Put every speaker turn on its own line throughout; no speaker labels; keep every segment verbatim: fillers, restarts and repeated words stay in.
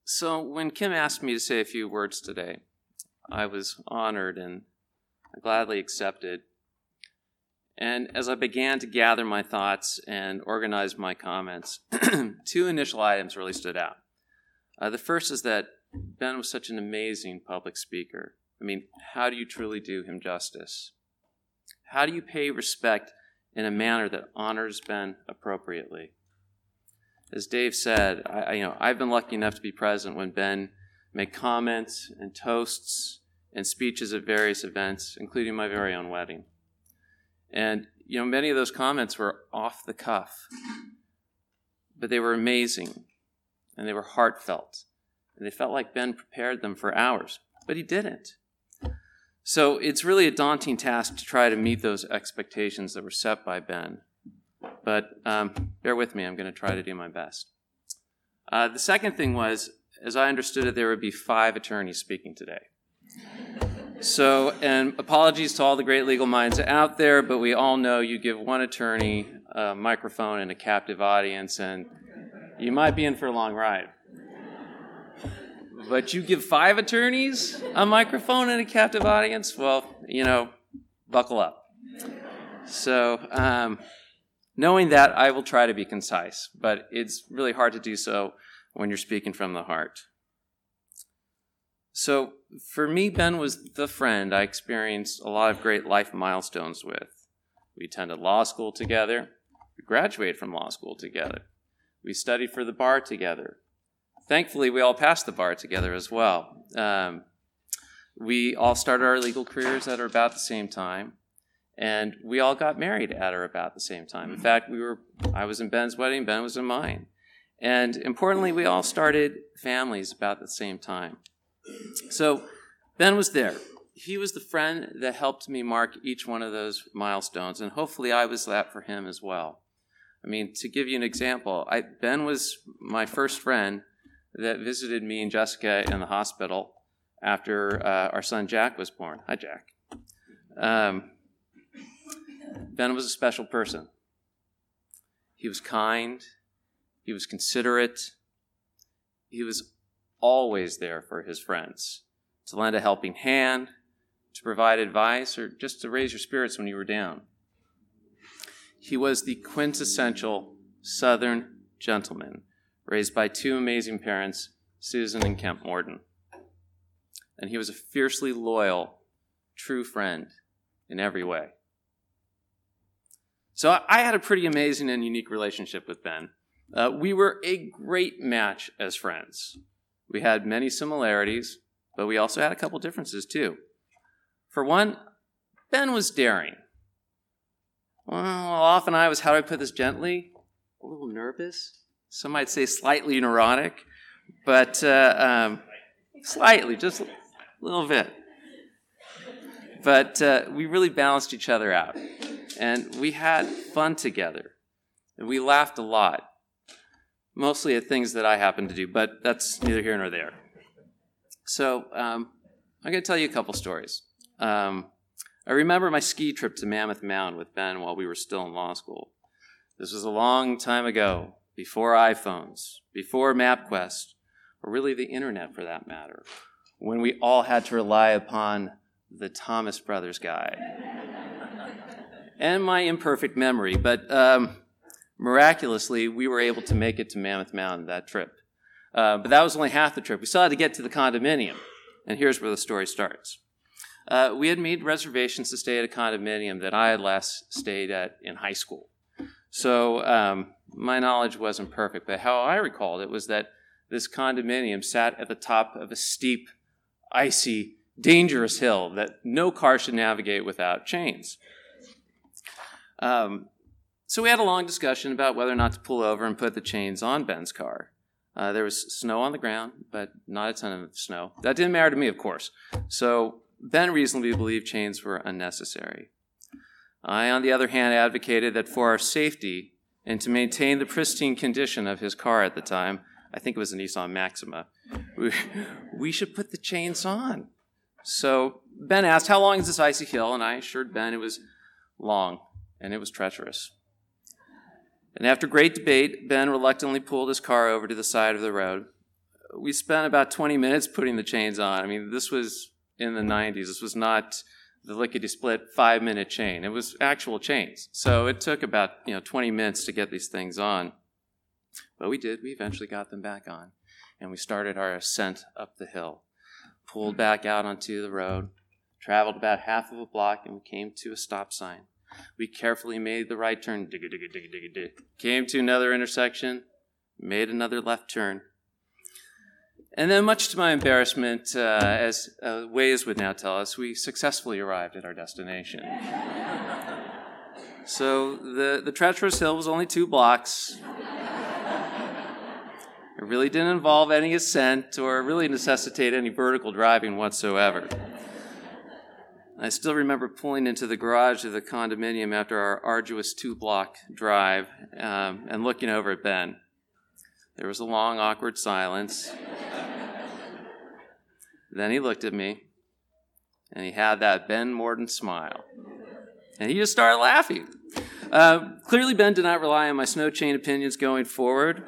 So when Kim asked me to say a few words today, I was honored and I gladly accepted. And as I began to gather my thoughts and organize my comments, two initial items really stood out. Uh, the first is that Ben was such an amazing public speaker. I mean, how do you truly do him justice? How do you pay respect in a manner that honors Ben appropriately? As Dave said, I, you know, I've been lucky enough to be present when Ben made comments and toasts and speeches at various events, including my very own wedding. And, you know, many of those comments were off the cuff, but they were amazing, and they were heartfelt, and they felt like Ben prepared them for hours, but he didn't. So it's really a daunting task to try to meet those expectations that were set by Ben. But um, bear with me, I'm going to try to do my best. Uh, the second thing was, as I understood it, there would be five attorneys speaking today. So, and apologies to all the great legal minds out there, but we all know you give one attorney a microphone and a captive audience, and you might be in for a long ride. But you give five attorneys a microphone and a captive audience? Well, you know, buckle up. So, um, knowing that, I will try to be concise, but it's really hard to do so when you're speaking from the heart. So, for me, Ben was the friend I experienced a lot of great life milestones with. We attended law school together. We graduated from law school together. We studied for the bar together. Thankfully, we all passed the bar together as well. Um, we all started our legal careers at or about the same time, and we all got married at or about the same time. In fact, we were I was in Ben's wedding, Ben was in mine. And importantly, we all started families about the same time. So Ben was there. He was the friend that helped me mark each one of those milestones, and hopefully I was that for him as well. I mean, to give you an example, I, Ben was my first friend that visited me and Jessica in the hospital after uh, our son Jack was born. Hi, Jack. Um, Ben was a special person. He was kind. He was considerate. He was always there for his friends, to lend a helping hand, to provide advice, or just to raise your spirits when you were down. He was the quintessential Southern gentleman, raised by two amazing parents, Susan and Kemp Morton. And he was a fiercely loyal, true friend in every way. So I had a pretty amazing and unique relationship with Ben. Uh, we were a great match as friends. We had many similarities, but we also had a couple differences too. For one, Ben was daring. Well, often I was, how do I put this gently? A little nervous. Some might say slightly neurotic, but uh, um, slightly, just a little bit. But uh, we really balanced each other out. And we had fun together. And we laughed a lot. Mostly at things that I happen to do, but that's neither here nor there. So um, I'm going to tell you a couple stories. Um, I remember my ski trip to Mammoth Mound with Ben while we were still in law school. This was a long time ago, before iPhones, before MapQuest, or really the internet for that matter, when we all had to rely upon the Thomas Brothers guide. And my imperfect memory, but um, miraculously, we were able to make it to Mammoth Mound that trip. Uh, but that was only half the trip. We still had to get to the condominium, and here's where the story starts. Uh, we had made reservations to stay at a condominium that I had last stayed at in high school. So um, my knowledge wasn't perfect, but how I recalled it was that this condominium sat at the top of a steep, icy, dangerous hill that no car should navigate without chains. Um, so we had a long discussion about whether or not to pull over and put the chains on Ben's car. Uh, there was snow on the ground, but not a ton of snow. That didn't matter to me, of course. So Ben reasonably believed chains were unnecessary. I, on the other hand, advocated that for our safety and to maintain the pristine condition of his car at the time, I think it was a Nissan Maxima, we, we should put the chains on. So Ben asked, how long is this icy hill? And I assured Ben it was long and it was treacherous. And after great debate, Ben reluctantly pulled his car over to the side of the road. we spent about twenty minutes putting the chains on. I mean, this was in the nineties. This was not the lickety-split five-minute chain. It was actual chains. So it took about, you know, twenty minutes to get these things on. But we did. We eventually got them back on. And we started our ascent up the hill. Pulled back out onto the road. Traveled about half of a block, and we came to a stop sign. We carefully made the right turn. Digga, digga, digga, digga, digga. Came to another intersection. Made another left turn. And then, much to my embarrassment, uh, as uh, Waze would now tell us, we successfully arrived at our destination. So the, the treacherous hill was only two blocks. It really didn't involve any ascent or really necessitate any vertical driving whatsoever. I still remember pulling into the garage of the condominium after our arduous two-block drive um, and looking over at Ben. There was a long, awkward silence. Then he looked at me, and he had that Ben Morden smile. And he just started laughing. Uh, clearly, Ben did not rely on my snow chain opinions going forward,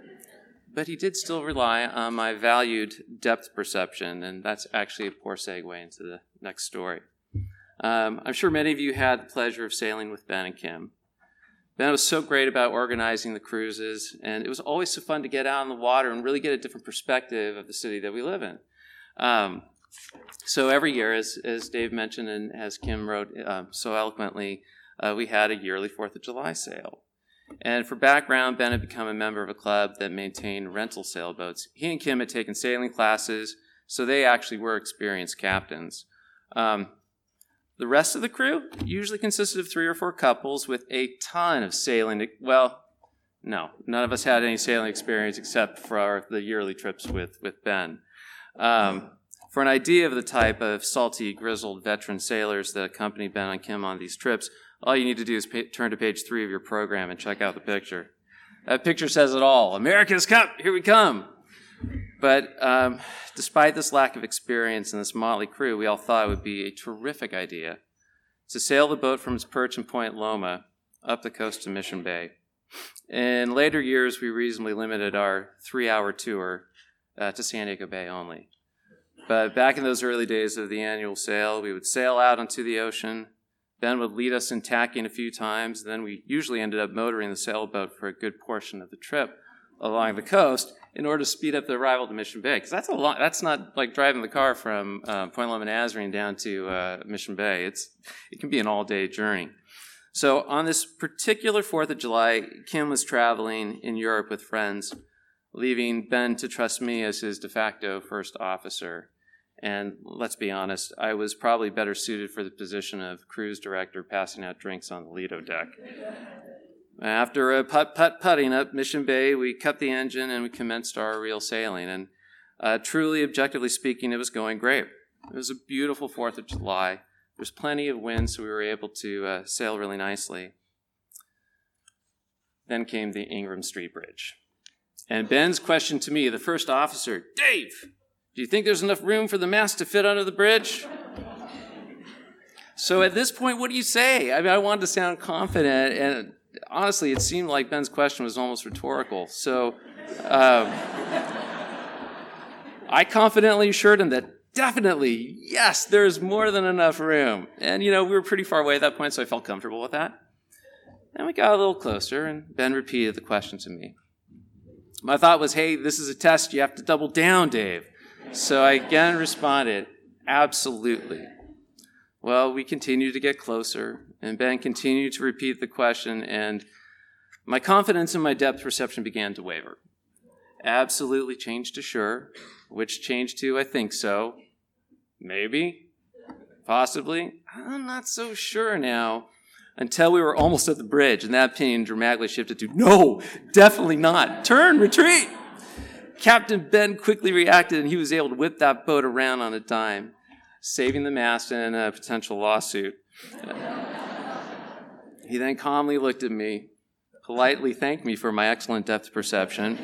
but he did still rely on my valued depth perception, and that's actually a poor segue into the next story. Um, I'm sure many of you had the pleasure of sailing with Ben and Kim. Ben was so great about organizing the cruises, and it was always so fun to get out on the water and really get a different perspective of the city that we live in. Um, so every year, as, as Dave mentioned and as Kim wrote uh, so eloquently, uh, we had a yearly fourth of July sail. And for background, Ben had become a member of a club that maintained rental sailboats. He and Kim had taken sailing classes, so they actually were experienced captains. Um, the rest of the crew usually consisted of three or four couples with a ton of sailing. Well, no, none of us had any sailing experience except for our, the yearly trips with, with Ben. Um, for an idea of the type of salty, grizzled veteran sailors that accompany Ben and Kim on these trips, all you need to do is pay, turn to page three of your program and check out the picture. That picture says it all. America's Cup, here we come. But um, despite this lack of experience in this motley crew, we all thought it would be a terrific idea to sail the boat from its perch in Point Loma up the coast to Mission Bay. In later years, we reasonably limited our three-hour tour Uh, to San Diego Bay only. But back in those early days of the annual sail, we would sail out onto the ocean. Ben would lead us in tacking a few times. Then we usually ended up motoring the sailboat for a good portion of the trip along the coast in order to speed up the arrival to Mission Bay. Because that's a lot. That's not like driving the car from uh, Point Loma Nazarene down to uh, Mission Bay. It's it can be an all-day journey. So on this particular fourth of July, Kim was traveling in Europe with friends, leaving Ben to trust me as his de facto first officer. And let's be honest, I was probably better suited for the position of cruise director passing out drinks on the Lido deck. After a putt-putt-putting up Mission Bay, we cut the engine and we commenced our real sailing. And uh, truly, objectively speaking, it was going great. It was a beautiful fourth of July. There was plenty of wind, so we were able to uh, sail really nicely. Then came the Ingram Street Bridge. And Ben's question to me, the first officer, Dave, do you think there's enough room for the mast to fit under the bridge? So at this point, what do you say? I mean, I wanted to sound confident, and honestly, it seemed like Ben's question was almost rhetorical. So um, I confidently assured him that definitely, yes, there's more than enough room. And, you know, we were pretty far away at that point, so I felt comfortable with that. And we got a little closer, and Ben repeated the question to me. My thought was, hey, this is a test. You have to double down, Dave. So I again responded, absolutely. Well, we continued to get closer, and Ben continued to repeat the question, and my confidence in my depth perception began to waver. Absolutely changed to sure, which changed to I think so. Maybe. Possibly. I'm not so sure now. Until we were almost at the bridge, and that opinion dramatically shifted to, no, definitely not. Turn, retreat. Captain Ben quickly reacted, and he was able to whip that boat around on a dime, saving the mast and a potential lawsuit. He then calmly looked at me, politely thanked me for my excellent depth perception,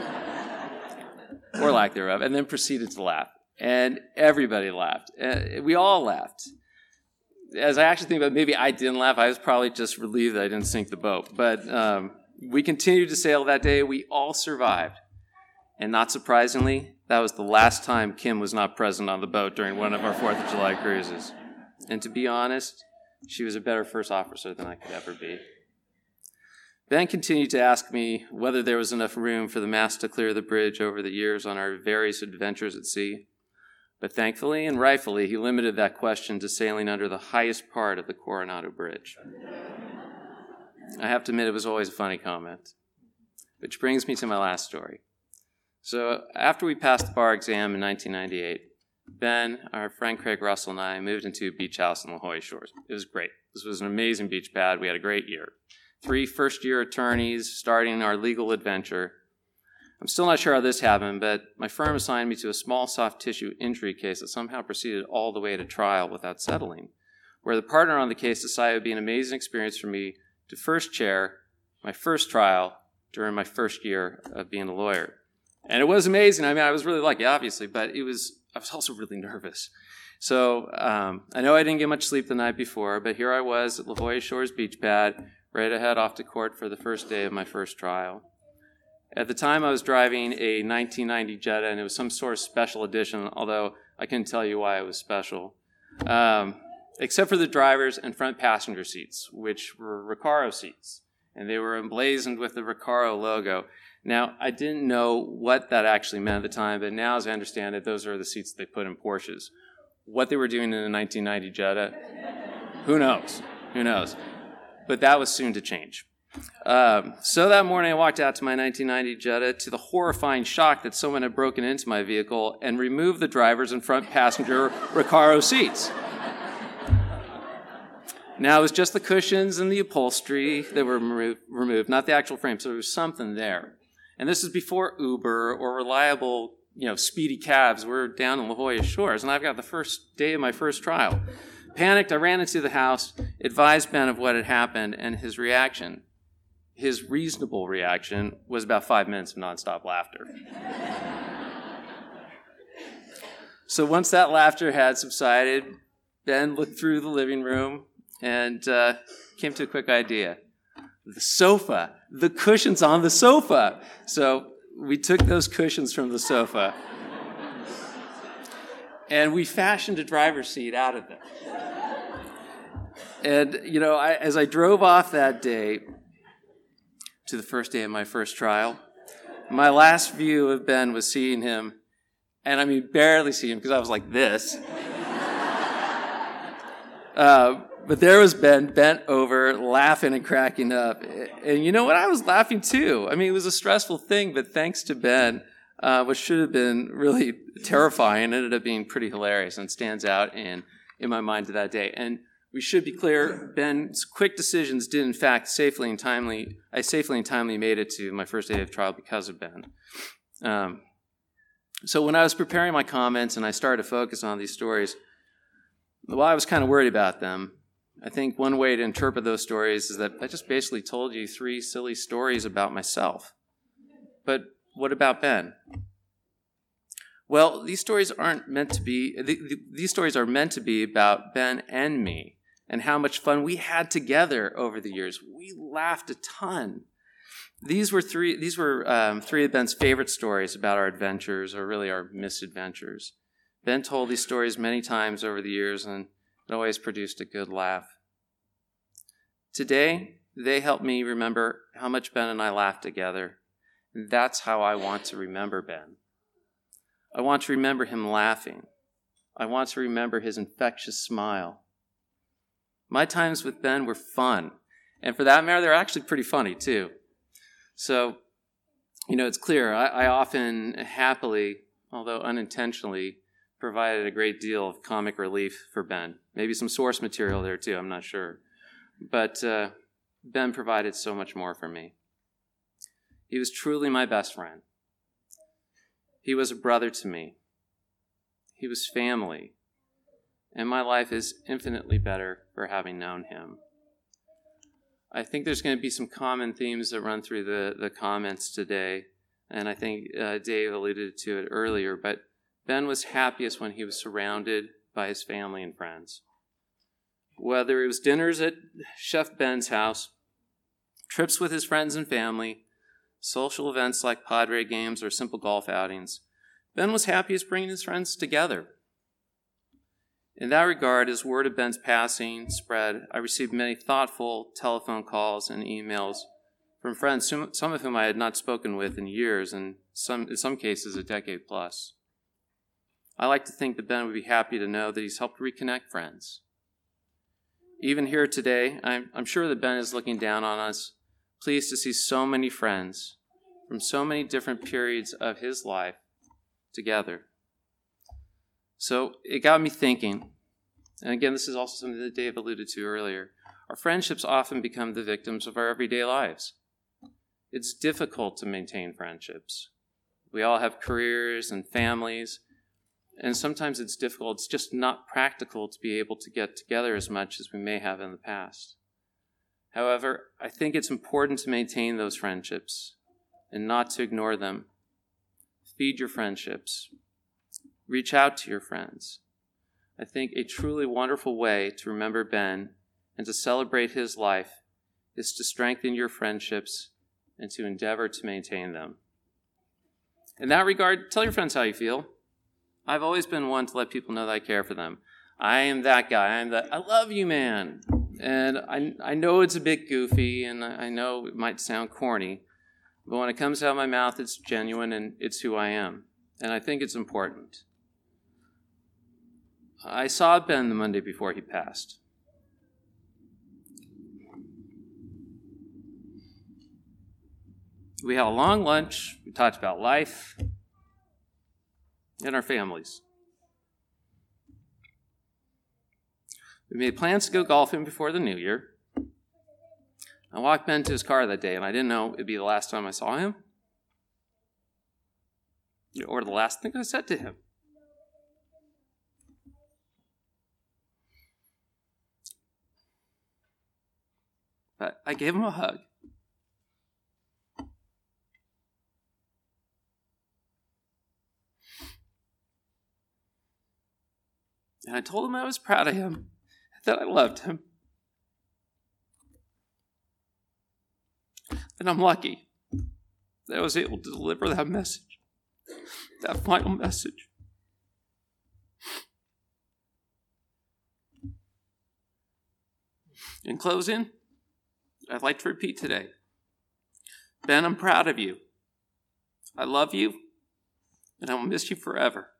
or lack thereof, and then proceeded to laugh. And everybody laughed. Uh, we all laughed. As I actually think about it, maybe I didn't laugh. I was probably just relieved that I didn't sink the boat. But um, we continued to sail that day. We all survived. And not surprisingly, that was the last time Kim was not present on the boat during one of our fourth of July cruises. And to be honest, she was a better first officer than I could ever be. Ben continued to ask me whether there was enough room for the mast to clear the bridge over the years on our various adventures at sea. But thankfully and rightfully, he limited that question to sailing under the highest part of the Coronado Bridge. I have to admit, it was always a funny comment. Which brings me to my last story. So after we passed the bar exam in nineteen ninety-eight, Ben, our friend Craig Russell, and I moved into a beach house in La Jolla Shores. It was great. This was an amazing beach pad. We had a great year. Three first-year attorneys starting our legal adventure. I'm still not sure how this happened, but my firm assigned me to a small soft tissue injury case that somehow proceeded all the way to trial without settling, where the partner on the case decided it would be an amazing experience for me to first chair my first trial during my first year of being a lawyer. And it was amazing. I mean, I was really lucky, obviously, but it was I was also really nervous. So um, I know I didn't get much sleep the night before, but here I was at La Jolla Shores beach pad, ready to head off to court for the first day of my first trial. At the time, I was driving a nineteen ninety Jetta, and it was some sort of special edition, although I couldn't tell you why it was special, um, except for the driver's and front passenger seats, which were Recaro seats, and they were emblazoned with the Recaro logo. Now, I didn't know what that actually meant at the time, but now, as I understand it, those are the seats they put in Porsches. What they were doing in a nineteen ninety Jetta, who knows? Who knows? But that was soon to change. Um, so that morning, I walked out to my nineteen ninety Jetta to the horrifying shock that someone had broken into my vehicle and removed the driver's and front passenger Recaro seats. Now, it was just the cushions and the upholstery that were remo- removed, not the actual frame, so there was something there. And this is before Uber or reliable, you know, speedy cabs. We're down in La Jolla Shores, and I've got the first day of my first trial. Panicked, I ran into the house, advised Ben of what had happened, and his reaction, his reasonable reaction, was about five minutes of nonstop laughter. So once that laughter had subsided, Ben looked through the living room and uh, came to a quick idea. The sofa, the cushions on the sofa. So we took those cushions from the sofa and we fashioned a driver's seat out of them. And, you know, I, as I drove off that day to the first day of my first trial, my last view of Ben was seeing him, and I mean barely seeing him because I was like this. uh, but there was Ben bent over, laughing and cracking up. And you know what? I was laughing too. I mean, it was a stressful thing, but thanks to Ben, uh, what should have been really terrifying ended up being pretty hilarious and stands out in, in my mind to that day. And we should be clear, Ben's quick decisions did in fact safely and timely, I safely and timely made it to my first day of trial because of Ben. Um, so when I was preparing my comments and I started to focus on these stories, well, I was kind of worried about them. I think one way to interpret those stories is that I just basically told you three silly stories about myself. But what about Ben? Well, these stories aren't meant to be, these stories are meant to be about Ben and me and how much fun we had together over the years. We laughed a ton. These were three, these were um, three of Ben's favorite stories about our adventures, or really our misadventures. Ben told these stories many times over the years, and it always produced a good laugh. Today, they help me remember how much Ben and I laughed together. And that's how I want to remember Ben. I want to remember him laughing. I want to remember his infectious smile. My times with Ben were fun. And for that matter, they're actually pretty funny, too. So, you know, it's clear, I, I often happily, although unintentionally, provided a great deal of comic relief for Ben. Maybe some source material there, too, I'm not sure. But uh, Ben provided so much more for me. He was truly my best friend. He was a brother to me. He was family. And my life is infinitely better for having known him. I think there's going to be some common themes that run through the, the comments today. And I think uh, Dave alluded to it earlier. But Ben was happiest when he was surrounded by his family and friends. Whether it was dinners at Chef Ben's house, trips with his friends and family, social events like Padre games or simple golf outings, Ben was happiest bringing his friends together. In that regard, as word of Ben's passing spread, I received many thoughtful telephone calls and emails from friends, some of whom I had not spoken with in years, and some, in some cases a decade plus. I like to think that Ben would be happy to know that he's helped reconnect friends. Even here today, I'm, I'm sure that Ben is looking down on us, pleased to see so many friends from so many different periods of his life together. So it got me thinking, and again, this is also something that Dave alluded to earlier. Our friendships often become the victims of our everyday lives. It's difficult to maintain friendships. We all have careers and families, and sometimes it's difficult. It's just not practical to be able to get together as much as we may have in the past. However, I think it's important to maintain those friendships and not to ignore them. Feed your friendships. Reach out to your friends. I think a truly wonderful way to remember Ben and to celebrate his life is to strengthen your friendships and to endeavor to maintain them. In that regard, tell your friends how you feel. I've always been one to let people know that I care for them. I am that guy. I'm that, I love you, man. And I, I know it's a bit goofy, and I know it might sound corny, but when it comes out of my mouth, it's genuine and it's who I am. And I think it's important. I saw Ben the Monday before he passed. We had a long lunch. We talked about life and our families. We made plans to go golfing before the new year. I walked Ben to his car that day, and I didn't know it'd be the last time I saw him or the last thing I said to him. But I gave him a hug. And I told him I was proud of him, that I loved him. And I'm lucky that I was able to deliver that message, that final message. In closing, I'd like to repeat today, Ben, I'm proud of you. I love you, and I will miss you forever.